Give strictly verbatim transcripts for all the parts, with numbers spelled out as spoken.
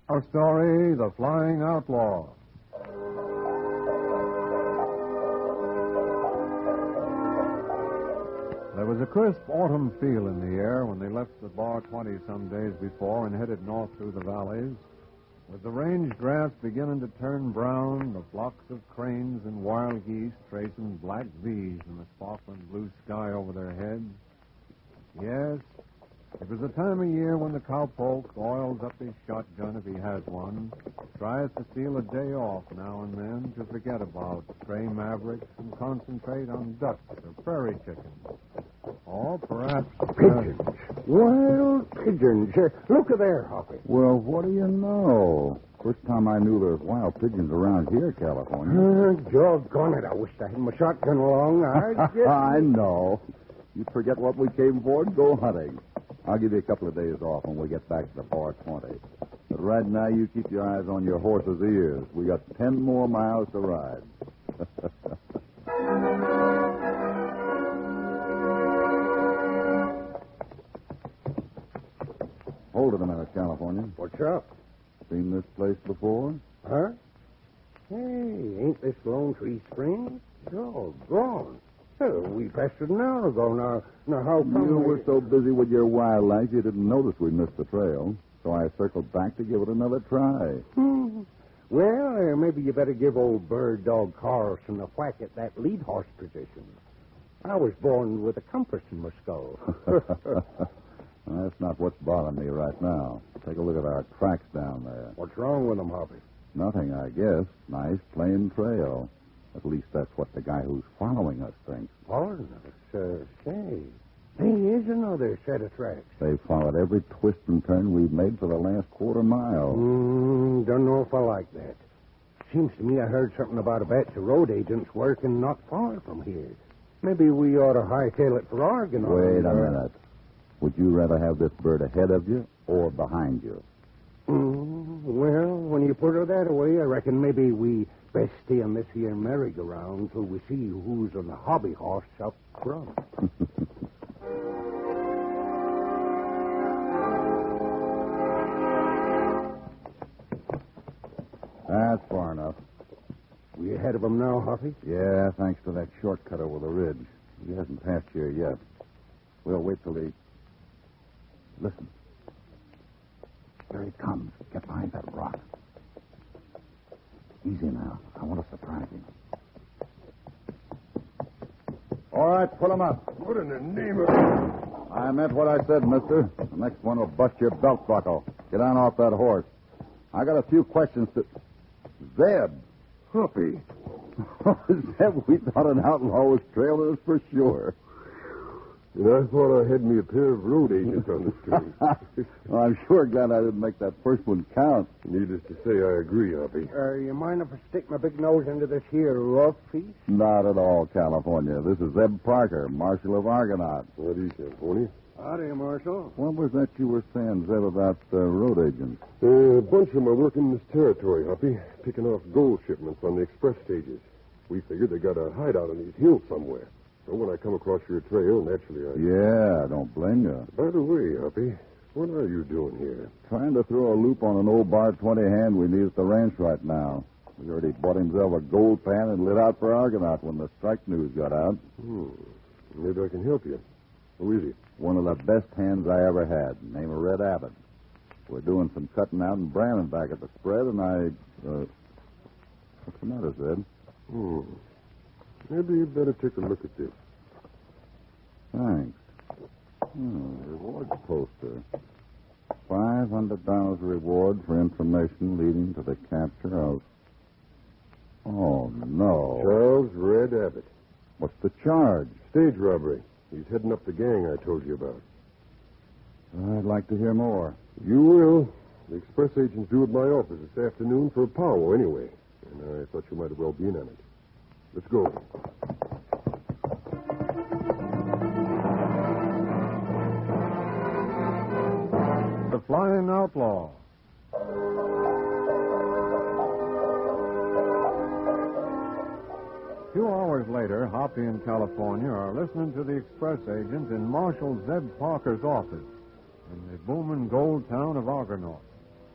Our story, The Flying Outlaw. There was a crisp autumn feel in the air when they left the Bar twenty some days before and headed north through the valleys. With the range grass beginning to turn brown, the flocks of cranes and wild geese tracing black V's in the sparkling blue sky over their heads. Yes, it was the time of year when the cowpoke oils up his shotgun if he has one, tries to steal a day off now and then to forget about stray mavericks and concentrate on ducks or prairie chickens. Or perhaps... Pigeons. Uh, Wild pigeons. Uh, look at there, Hoppy. Well, what do you know? First time I knew there was wild pigeons around here, California. Uh, doggone it. I wish I had my shotgun along. I'd get... I know. You forget what we came for and go hunting. I'll give you a couple of days off when we get back to the Bar twenty. But right now, you keep your eyes on your horse's ears. We got ten more miles to ride. Hold it a minute, California. What's up? Seen this place before? Huh? Hey, ain't this Lone Tree Springs? Doggone. Oh, we passed it an hour ago. Now, now how come You we... were so busy with your wildlife you didn't notice we missed the trail. So I circled back to give it another try. Hmm. Well, uh, maybe you better give old Bird Dog Carlson a whack at that lead horse position. I was born with a compass in my skull. That's not what's bothering me right now. Take a look at our tracks down there. What's wrong with them, Hoppy? Nothing, I guess. Nice, plain trail. At least that's what the guy who's following us thinks. Following us? Uh, say, there is another set of tracks. They followed every twist and turn we've made for the last quarter mile. Mm, don't know if I like that. Seems to me I heard something about a batch of road agents working not far from here. Maybe we ought to hightail it for Oregon. Wait a minute. Would you rather have this bird ahead of you or behind you? Mm, well, when you put her that way, I reckon maybe we best stay on this here merry-go-round till we see who's on the hobby horse up front. That's far enough. We ahead of him now, Hoppy? Yeah, thanks to that shortcut over the ridge. He hasn't passed here yet. We'll wait till he... Listen. Here he comes. Get behind that rock. Easy now. I want to surprise him. All right, pull him up. What in the name of... I meant what I said, mister. The next one will bust your belt buckle. Get on off that horse. I got a few questions to... Zeb. Hoppy. Zeb, we thought an outlaw was trailing us for sure. And I thought I had me a pair of road agents on the street. Well, I'm sure glad I didn't make that first one count. Needless to say, I agree, Hoppy. Uh, you mind if I stick my big nose into this here rough piece? Not at all, California. This is Zeb Parker, Marshal of Argonaut. Howdy, California. Howdy, Marshal. What was that you were saying, Zeb, about uh, road agents? Uh, a bunch of them are working in this territory, Hoppy, picking off gold shipments on the express stages. We figured they got a hideout on these hills somewhere. So when I come across your trail, naturally I... Yeah, I don't blame you. By the way, Hoppy, what are you doing here? Trying to throw a loop on an old Bar twenty hand we need at the ranch right now. He already bought himself a gold pan and lit out for Argonaut when the strike news got out. Hmm. Maybe I can help you. Who is he? One of the best hands I ever had, named Red Abbott. We're doing some cutting out and branding back at the spread, and I... Uh, what's the matter, Zeb? Hmm. Maybe you'd better take a look at this. Thanks. Hmm, reward poster. Five hundred dollars reward for information leading to the capture of... Oh, no. Charles Red Abbott. What's the charge? Stage robbery. He's heading up the gang I told you about. I'd like to hear more. You will. The express agent's due at my office this afternoon for a powwow anyway. And I thought you might as well be in on it. Let's go. The Flying Outlaw. A few hours later, Hoppy and California are listening to the express agent in Marshal Zeb Parker's office in the booming gold town of Argonaut.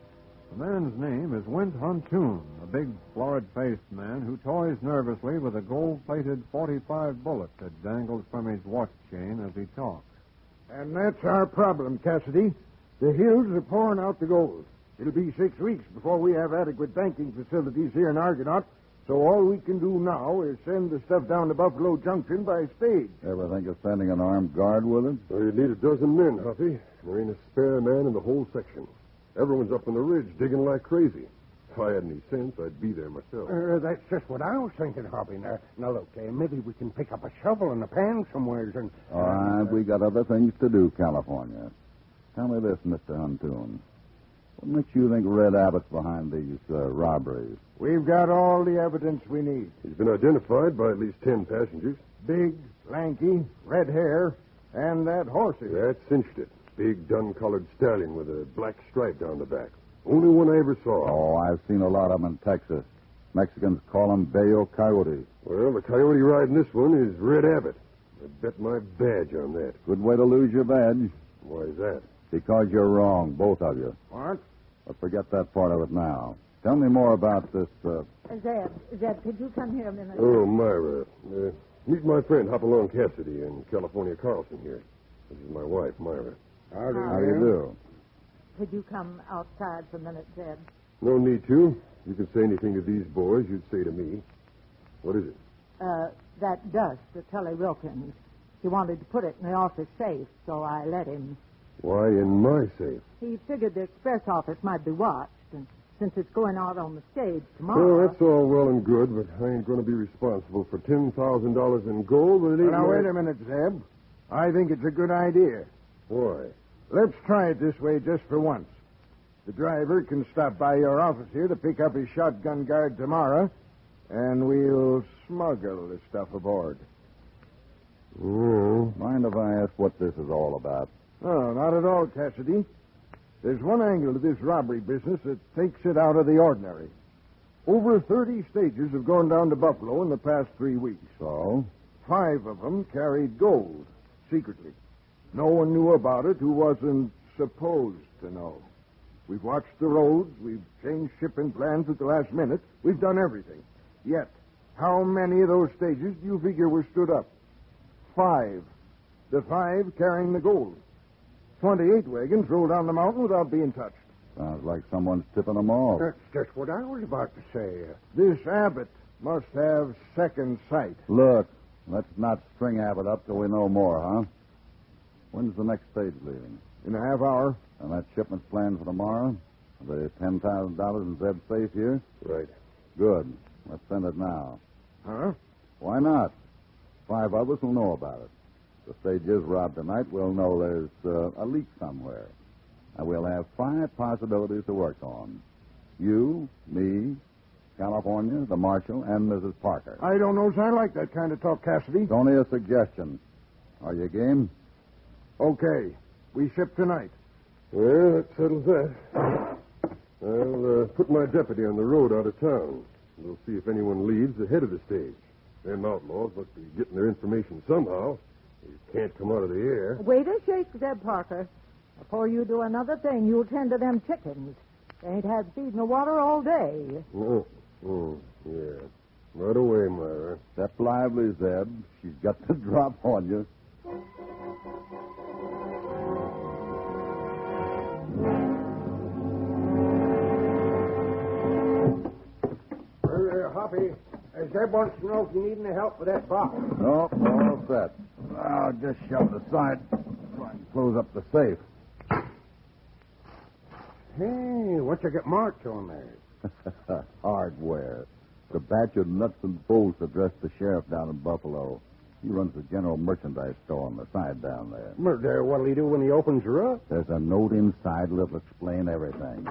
The man's name is Wint Huntoon, a big, florid-faced man who toys nervously with a gold-plated forty-five bullet that dangles from his watch chain as he talks. And that's our problem, Cassidy. The hills are pouring out the gold. It'll be six weeks before we have adequate banking facilities here in Argonaut, so all we can do now is send the stuff down to Buffalo Junction by stage. Ever think of sending an armed guard with it? Well, you'd need a dozen men, Huffy. There ain't a spare man in the whole section. Everyone's up on the ridge digging like crazy. If I had any sense, I'd be there myself. Uh, that's just what I was thinking, Hoppy. Now, now look, uh, maybe we can pick up a shovel and a pan somewheres and... All right, we got other things to do, California. Tell me this, Mister Huntoon. What makes you think Red Abbott's behind these uh, robberies? We've got all the evidence we need. He's been identified by at least ten passengers. Big, lanky, red hair, and that horse. That cinched it. Big, dun-colored stallion with a black stripe down the back. Only one I ever saw. Oh, I've seen a lot of them in Texas. Mexicans call them Bayo Coyotes. Well, the coyote riding this one is Red Abbott. I bet my badge on that. Good way to lose your badge. Why is that? Because you're wrong, both of you. What? But forget that part of it now. Tell me more about this, uh... Zeb, Zeb, could you come here a minute? Oh, Myra. Uh, meet my friend Hopalong Cassidy and California Carlson here. This is my wife, Myra. Howdy, How do you do? Could you come outside for a minute, Zeb? No need to. You can say anything to these boys you'd say to me. What is it? Uh, that dust to Tully Wilkins. He wanted to put it in the office safe, so I let him. Why in my safe? He figured the express office might be watched, and since it's going out on the stage tomorrow... Well, that's all well and good, but I ain't going to be responsible for ten thousand dollars in gold, but it ain't... Now, my... wait a minute, Zeb. I think it's a good idea. Why? Let's try it this way just for once. The driver can stop by your office here to pick up his shotgun guard tomorrow, and we'll smuggle the stuff aboard. Well, Mind if I ask what this is all about? No, not at all, Cassidy. There's one angle to this robbery business that takes it out of the ordinary. Over thirty stages have gone down to Buffalo in the past three weeks. So? Five of them carried gold, secretly. No one knew about it who wasn't supposed to know. We've watched the roads. We've changed shipping plans at the last minute. We've done everything. Yet, how many of those stages do you figure were stood up? Five. The five carrying the gold. Twenty-eight wagons rolled down the mountain without being touched. Sounds like someone's tipping them off. That's just what I was about to say. This Abbott must have second sight. Look, let's not string Abbott up till we know more, huh? When's the next stage leaving? In a half hour. And that shipment's planned for tomorrow? The ten thousand dollars in Zeb's safe here? right. Good. Let's send it now. Huh? Why not? Five of us will know about it. If the stage is robbed tonight, we'll know there's uh, a leak somewhere. And we'll have five possibilities to work on. You, me, California, the marshal, and Missus Parker. I don't know if I like that kind of talk, Cassidy. It's only a suggestion. Are you game? Okay. We ship tonight. Well, that settles that. I'll uh, put my deputy on the road out of town. We'll see if anyone leaves ahead of the stage. Them outlaws must be getting their information somehow. They can't come out of the air. Wait a shake, Zeb Parker. Before you do another thing, you'll tend to them chickens. They ain't had feed nor water all day. Oh, oh, yeah. Right away, Myra. Step lively, Zeb. She's got the drop on you. Uh, Hoppy, uh, Zeb wants to know if you need any help with that box. Nope, all set. I'll just shove it aside so I can close up the safe. Hey, what's you got marked on there? Hardware. The batch of nuts and bolts addressed the sheriff down in Buffalo. He runs the general merchandise store on the side down there. Murder, what'll he do when he opens her up? There's a note inside that'll explain everything.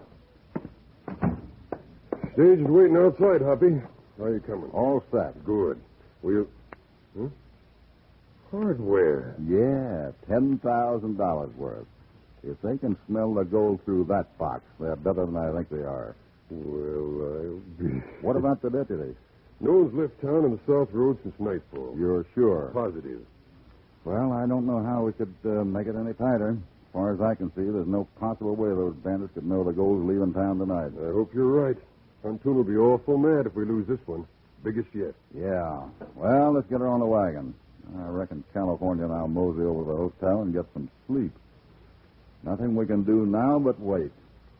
Stage is waiting outside, Hoppy. How are you coming? All set. Good. We'll... Huh? Hardware. Yeah, ten thousand dollars worth. If they can smell the gold through that box, they're better than I think they are. Well, I'll be... What about the deputy? No one's left town on the South Road since nightfall. You're sure? Positive. Well, I don't know how we could uh, make it any tighter. far as I can see, there's no possible way those bandits could know the gold's leaving town tonight. I hope you're right. Huntoon will be awful mad if we lose this one. Biggest yet. Yeah. Well, let's get her on the wagon. I reckon California and I'll mosey over to the hotel and get some sleep. Nothing we can do now but wait.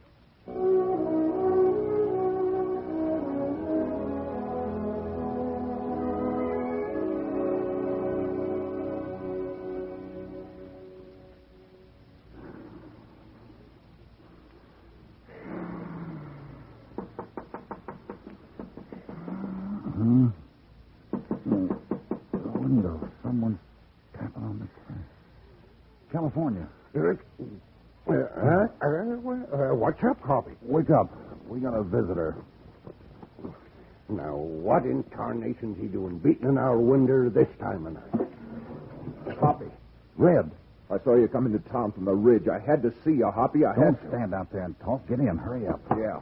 Huh? The window. Someone's tapping on the glass. California. Uh, uh, uh, what's up, Hoppy? Wake up. We got a visitor. Now, what in tarnation's he doing beating in our window this time of night? Hoppy, Red. I saw you come into town from the ridge. I had to see you, Hoppy. I Don't had to. stand out there and talk. Get in. Hurry up. Yeah.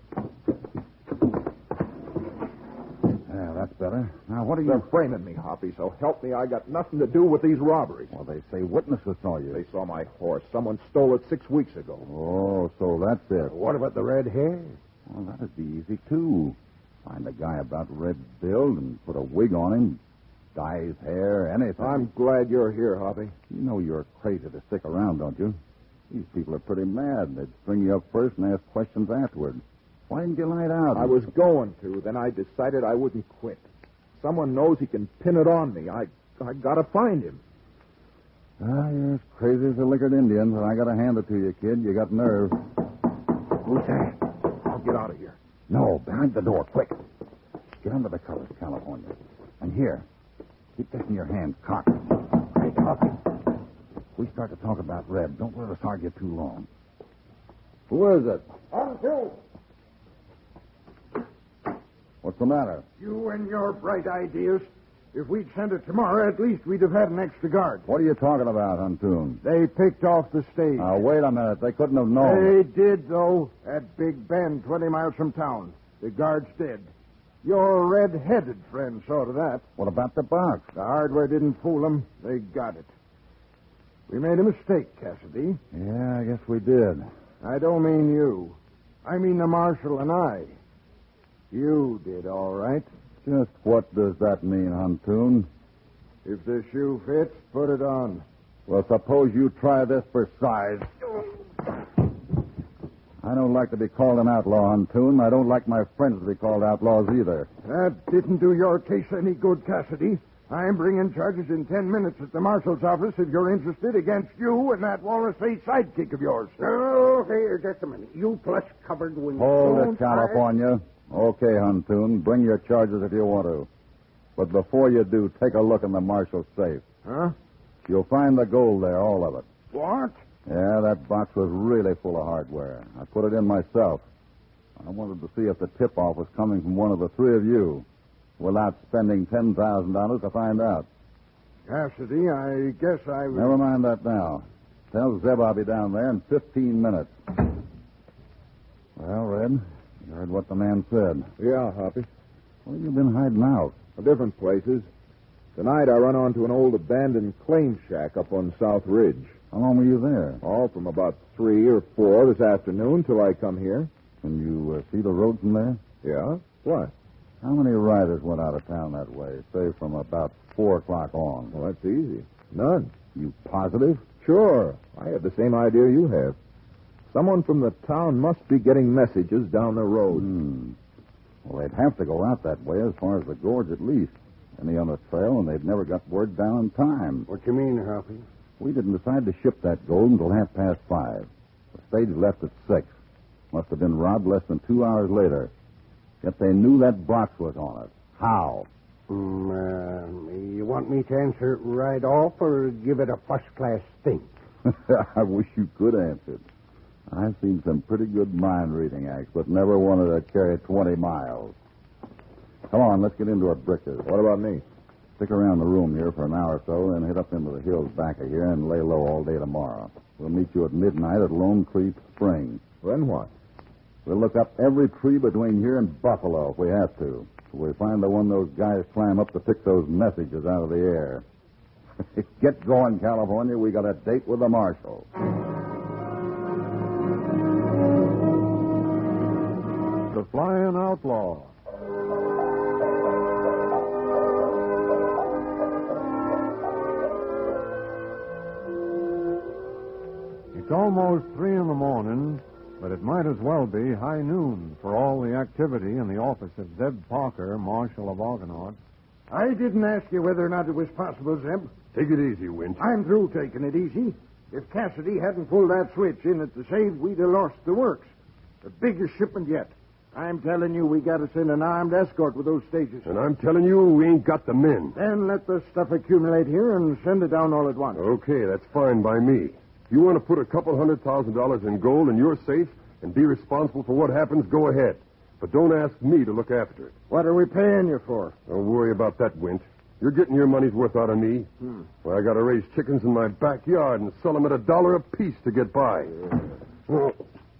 Yeah, that's better. Now, what are They're you... framing me, Hoppy, so help me. I got nothing to do with these robberies. Well, they say witnesses saw you. They saw my horse. Someone stole it six weeks ago. Oh, so that's it. What about the red hair? Well, that'd be easy, too. Find a guy about red build and put a wig on him, dye his hair, anything. I'm glad you're here, Hoppy. You know you're crazy to stick around, don't you? These people are pretty mad. They'd string you up first and ask questions afterward. Why didn't you light out? I was going to, then I decided I wouldn't quit. Someone knows he can pin it on me. I I gotta find him. Ah, you're as crazy as a liquored Indian, but I gotta hand it to you, kid. You got nerve. Who's that? I'll get out of here. No, behind the door, quick. Get under the covers, California. And here, keep this in your hand, cocked. Hey, talking. We start to talk about Red. Don't let us argue too long. Who is it? Uncle, What's the matter? you and your bright ideas. If we'd sent it tomorrow, at least we'd have had an extra guard. What are you talking about, Huntoon? They picked off the stage. Now, wait a minute. They couldn't have known. They did, though, at Big Bend, twenty miles from town. The guards did. Your red-headed friend saw to that. What about the box? The hardware didn't fool them. They got it. We made a mistake, Cassidy. Yeah, I guess we did. I don't mean you. I mean the marshal and I. You did all right. Just what does that mean, Huntoon? If the shoe fits, put it on. Well, suppose you try this for size. I don't like to be called an outlaw, Huntoon. I don't like my friends to be called outlaws either. That didn't do your case any good, Cassidy. I'm bringing charges in ten minutes at the marshal's office if you're interested against you and that Walrus Face sidekick of yours. Oh, here, just a minute. You plush-covered window. Hold Don't it, California. Okay, Huntoon. Bring your charges if you want to. But before you do, take a look in the marshal's safe. Huh? You'll find the gold there, all of it. What? Yeah, that box was really full of hardware. I put it in myself. I wanted to see if the tip-off was coming from one of the three of you, without spending ten thousand dollars to find out. Cassidy, I guess I was... Never mind that now. Tell Zeb I'll be down there in fifteen minutes. Well, Red, you heard what the man said. Yeah, Hoppy. Where have you been hiding out? Different places. Tonight I run onto an old abandoned claim shack up on South Ridge. How long were you there? All from about three or four this afternoon till I come here. Can you uh, see the road from there? Yeah? What? How many riders went out of town that way, say from about four o'clock on? Well, that's easy. None. You positive? Sure. I had the same idea you have. Someone from the town must be getting messages down the road. Hmm. Well, they'd have to go out that way as far as the gorge at least. Any on the trail, and they'd never got word down in time. What you mean, Hoppy? We didn't decide to ship that gold until half past five. The stage left at six. Must have been robbed less than two hours later. Yet they knew that box was on it. How? Mm, uh, you want me to answer it right off or give it a first-class think? I wish you could answer it. I've seen some pretty good mind-reading acts, but never wanted to carry twenty miles. Come on, let's get into it, Brickers. What about me? Stick around the room here for an hour or so, then head up into the hills back of here and lay low all day tomorrow. We'll meet you at midnight at Lone Tree Spring. Then what? We'll look up every tree between here and Buffalo if we have to. We'll find the one those guys climb up to pick those messages out of the air. Get going, California. We got a date with the marshal. the Flying Outlaw. It's almost three in the morning, but it might as well be high noon for all the activity in the office of Zeb Parker, Marshal of Argonaut. I didn't ask you whether or not it was possible, Zeb. Take it easy, Winch. I'm through taking it easy. If Cassidy hadn't pulled that switch in at the save, we'd have lost the works. The biggest shipment yet. I'm telling you, we got to send an armed escort with those stages. And I'm telling you, we ain't got the men. Then let the stuff accumulate here and send it down all at once. Okay, that's fine by me. If you want to put a couple hundred thousand dollars in gold in your safe and be responsible for what happens, go ahead. But don't ask me to look after it. What are we paying you for? Don't worry about that, Wint. You're getting your money's worth out of me. Hmm. Well, I got to raise chickens in my backyard and sell them at a dollar apiece to get by. Oh.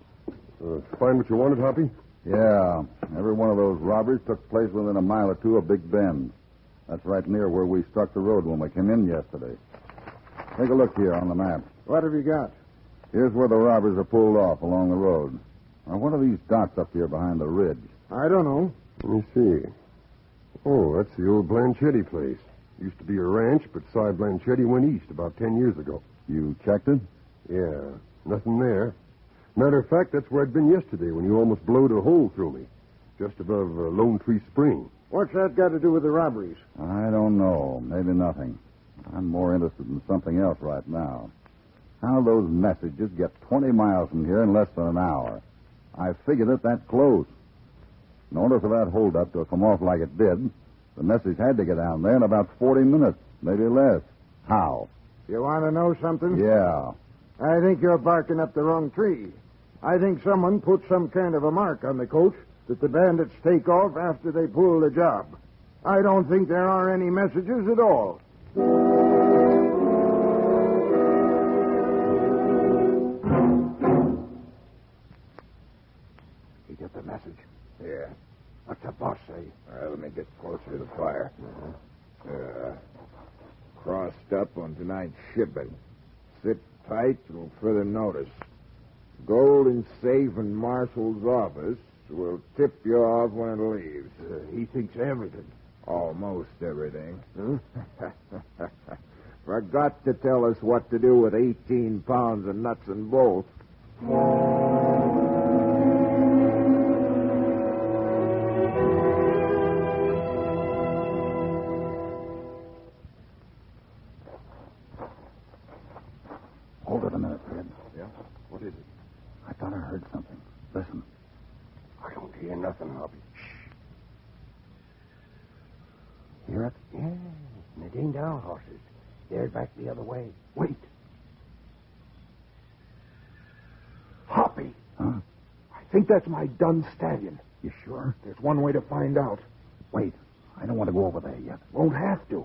Uh, find what you wanted, Hoppy? Yeah. Every one of those robberies took place within a mile or two of Big Bend. That's right near where we struck the road when we came in yesterday. Take a look here on the map. What have you got? Here's where the robbers are pulled off along the road. Now, what are these dots up here behind the ridge? I don't know. Let me see. Oh, that's the old Blanchetti place. Used to be a ranch, but Cy Blanchetti went east about ten years ago. You checked it? Yeah, nothing there. Matter of fact, that's where I'd been yesterday when you almost blowed a hole through me, just above uh, Lone Tree Spring. What's that got to do with the robberies? I don't know. Maybe nothing. I'm more interested in something else right now. How those messages get twenty miles from here in less than an hour. I figured it that close. In order for that holdup to come off like it did, the message had to get down there in about forty minutes, maybe less. How? You want to know something? Yeah. I think you're barking up the wrong tree. I think someone put some kind of a mark on the coach that the bandits take off after they pull the job. I don't think there are any messages at all. You get the message? Yeah. What's the boss say? Well, let me get closer to the fire. Uh, crossed up on tonight's shipment. Sit tight till further notice. Gold in safe in Marshall's office. We'll tip you off when it leaves. Uh, he thinks everything. Almost everything. Huh? Forgot to tell us what to do with eighteen pounds of nuts and bolts. Hold it a minute, Fred. Yeah? What is it? I thought I heard something. Listen. I don't hear nothing, Hoppy. Hear it? Yeah, and it ain't our horses. They're back the other way. Wait. Hoppy. Huh? I think that's my dun stallion. You sure? There's one way to find out. Wait. I don't want to go over there yet. Won't have to.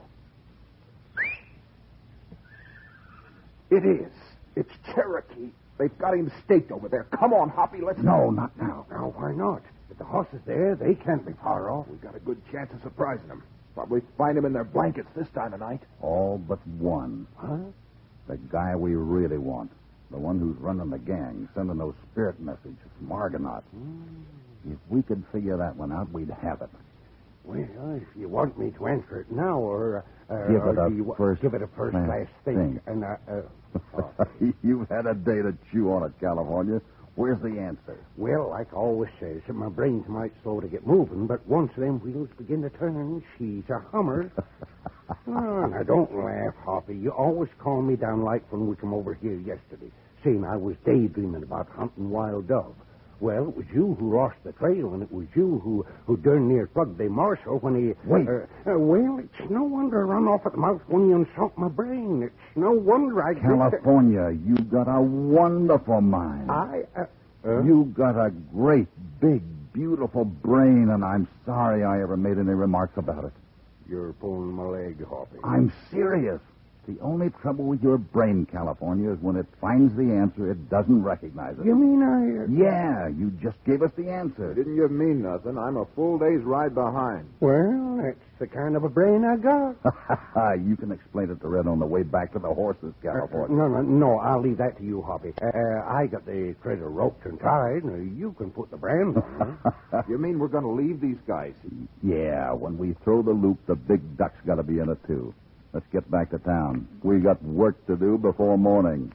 It is. It's Cherokee. They've got him staked over there. Come on, Hoppy, let's... No, not now. Now, why not? If the horse is there, they can't be far off. We've got a good chance of surprising them. Probably find them in their blankets this time of night. All but one. Huh? The guy we really want. The one who's running the gang, sending those spirit messages from Argonaut. Mm. If we could figure that one out, we'd have it. Well, if you want me to answer it now, or... Uh, Give it or a do you, first Give it a first-class class think. think. And, uh... uh oh. You've had a day to chew on it, California. Where's the answer? Well, like I always says, my brain's might slow to get moving, but once them wheels begin to turn, she's a hummer. Oh, now, don't laugh, Hoppy. You always call me down like when we come over here yesterday, saying I was daydreaming about hunting wild dove. Well, it was you who lost the trail, and it was you who, who darn near plugged the marshal when he... Wait. Uh, uh, well, it's no wonder I run off at the mouth when you insult my brain. It's no wonder I... California, you got a wonderful mind. I... Uh, uh? You got a great, big, beautiful brain, and I'm sorry I ever made any remarks about it. You're pulling my leg, Hoppy. I'm serious. The only trouble with your brain, California, is when it finds the answer, it doesn't recognize it. You mean I... Uh... Yeah, you just gave us the answer. Didn't give me nothing. I'm a full day's ride behind. Well, that's the kind of a brain I got. You can explain it to Red on the way back to the horses, California. Uh, no, no, no, I'll leave that to you, Hoppy. Uh, I got the treasure roped and tied. Uh, you can put the brand on it. You mean we're going to leave these guys? Yeah, when we throw the loop, the big duck's got to be in it, too. Let's get back to town. We got work to do before morning.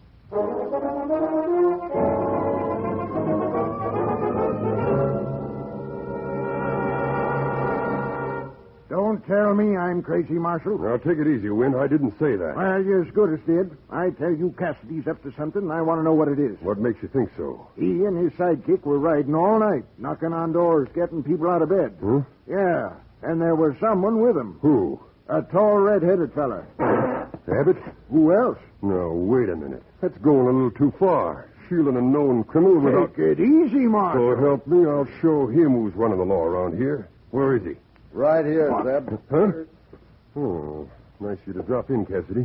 Don't tell me I'm crazy, Marshal. Now, take it easy, Win. I didn't say that. Well, you're as good as did. I tell you Cassidy's up to something, and I want to know what it is. What makes you think so? He and his sidekick were riding all night, knocking on doors, getting people out of bed. Huh? Yeah, and there was someone with them. Who? A tall, red-headed fella. Abbott? Who else? No, wait a minute. That's going a little too far. Shielding a known criminal without... Take it easy, Marshal. So help me, I'll show him who's running the law around here. Where is he? Right here, Zeb. Huh? Oh, nice of you to drop in, Cassidy.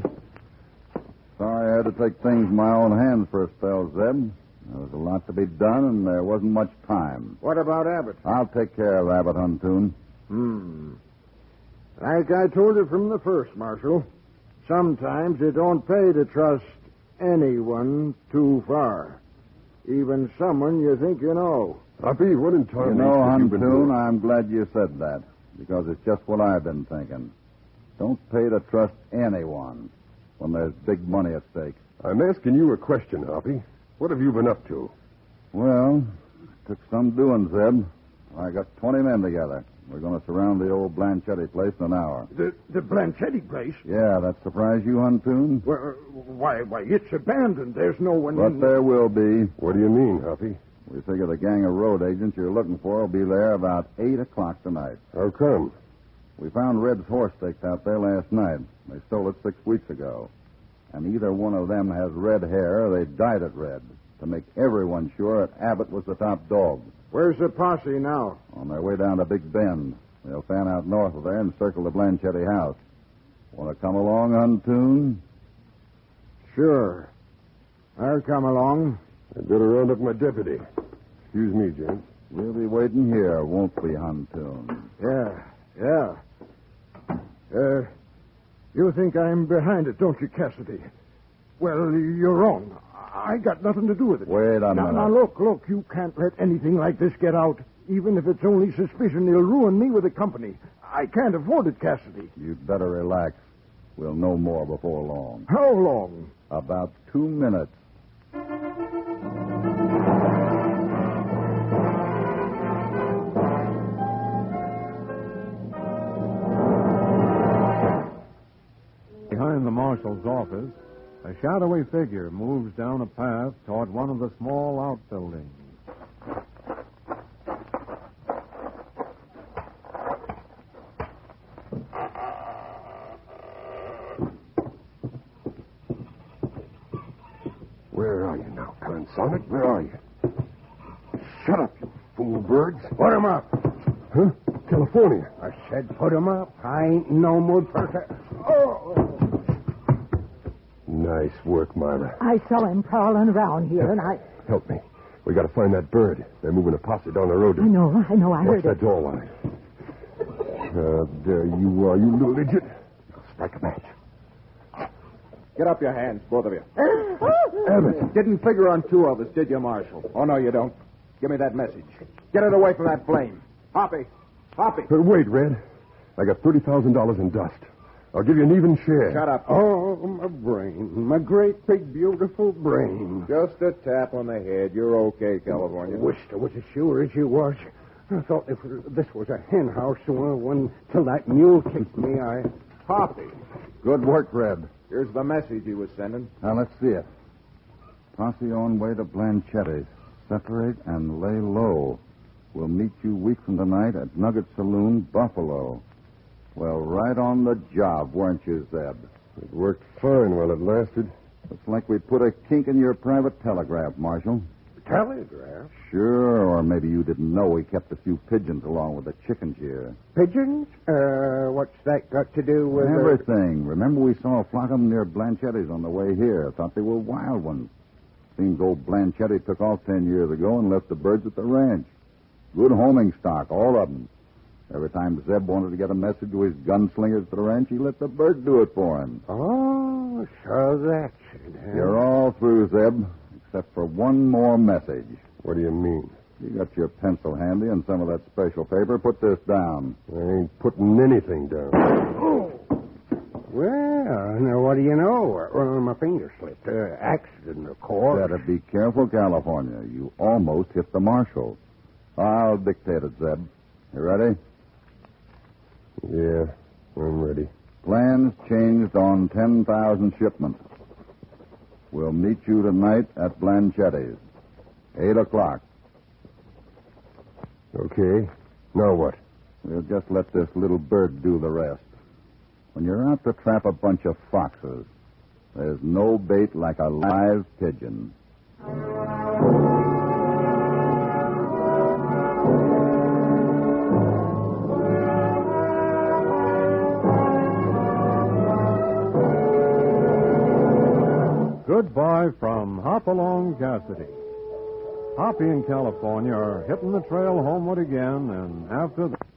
Sorry I had to take things in my own hands for a spell, Zeb. There was a lot to be done, and there wasn't much time. What about Abbott? I'll take care of Abbott, Huntoon. Hmm. Like I told you from the first, Marshal, sometimes it don't pay to trust anyone too far. Even someone you think you know. Hoppy, what in time You know, have you been Huntoon, doing? I'm glad you said that, because it's just what I've been thinking. Don't pay to trust anyone when there's big money at stake. I'm asking you a question, Hoppy. What have you been up to? Well, it took some doing, Zeb. I got twenty men together. We're going to surround the old Blanchetti place in an hour. The the Blanchetti place? Yeah, that surprise you, Huntoon? Well, why, why, it's abandoned. There's no one... But there will be. What do you mean, Hoppy? We figure the gang of road agents you're looking for will be there about eight o'clock tonight. How come? We found Red's horse staked out there last night. They stole it six weeks ago. And either one of them has red hair or they dyed it red to make everyone sure that Abbott was the top dog. Where's the posse now? On their way down to Big Bend. They'll fan out north of there and circle the Blanchetti house. Want to come along, Huntoon? Sure. I'll come along. I'd better round up my deputy. Excuse me, gents. We'll be waiting here, won't we, Huntoon? Yeah, yeah. Uh, you think I'm behind it, don't you, Cassidy? Well, you're wrong. I got nothing to do with it. Wait a now, minute. Now, look, look, you can't let anything like this get out. Even if it's only suspicion, it'll ruin me with the company. I can't afford it, Cassidy. You'd better relax. We'll know more before long. How long? About two minutes. Behind the marshal's office, a shadowy figure moves down a path toward one of the small outbuildings. Where are you now, Consonic? Where are you? Shut up, you fool birds. Put him up. Huh? California. I said put him up. I ain't no mood for that. Oh! Nice work, Myra. I saw him prowling around here, and I... Help me. We got to find that bird. They're moving a posse down the road. I know, I know, I Watch heard that it. door, Wally. Uh, there you are, you little idiot. Now strike a match. Get up your hands, both of you. Abbott. Didn't figure on two of us, did you, Marshal? Oh, no, you don't. Give me that message. Get it away from that flame. Hoppy. Hoppy. Uh, wait, Red. I got thirty thousand dollars in dust. I'll give you an even share. Shut up. Oh, my brain. My great, big, beautiful brain. Just a tap on the head. You're okay, California. Wished I was as sure as you was. I thought if this was a hen house, so when till that mule kicked me, I... Hoppy. Good work, Red. Here's the message he was sending. Now, let's see it. Posse on way to Blanchetti's. Separate and lay low. We'll meet you week from tonight at Nugget Saloon, Buffalo. Well, right on the job, weren't you, Zeb? It worked fine while it lasted. Looks like we put a kink in your private telegraph, Marshal. telegraph? Sure, or maybe you didn't know we kept a few pigeons along with the chickens here. Pigeons? Uh, what's that got to do with... uh, Everything. Remember we saw a flock of them near Blanchetti's on the way here. Thought they were wild ones. Seems old Blanchetti took off ten years ago and left the birds at the ranch. Good homing stock, all of them. Every time Zeb wanted to get a message to his gunslingers at the ranch, he let the bird do it for him. Oh, so that's it, huh? You're all through, Zeb, except for one more message. What do you mean? You got your pencil handy and some of that special paper. Put this down. I ain't putting anything down. Well, now, what do you know? Uh, my finger slipped. Uh, accident, of course. Better be careful, California. You almost hit the marshal. I'll dictate it, Zeb. You ready? Yeah, I'm ready. Plans changed on ten thousand shipments. We'll meet you tonight at Blanchetti's. Eight o'clock. Okay. Now what? We'll just let this little bird do the rest. When you're out to trap a bunch of foxes, there's no bait like a live pigeon. Goodbye from Hopalong Cassidy. Hoppy and California are hitting the trail homeward again, and after the...